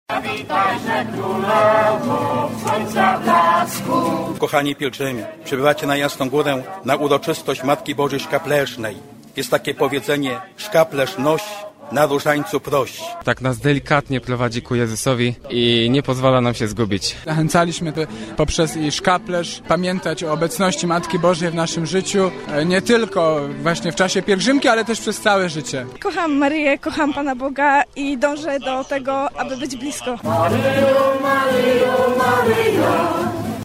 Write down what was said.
Witajże królowo słońca blasku. Kochani pielgrzymi, przybywacie na Jasną Górę na uroczystość Matki Bożej Szkapleżnej. Jest takie powiedzenie: szkaplerz noś, na różańcu proś. Tak nas delikatnie prowadzi ku Jezusowi i nie pozwala nam się zgubić. Zachęcaliśmy poprzez i szkaplerz pamiętać o obecności Matki Bożej w naszym życiu, nie tylko właśnie w czasie pielgrzymki, ale też przez całe życie. Kocham Maryję, kocham Pana Boga i dążę do tego, aby być blisko. Maryjo, Maryjo, Maryjo.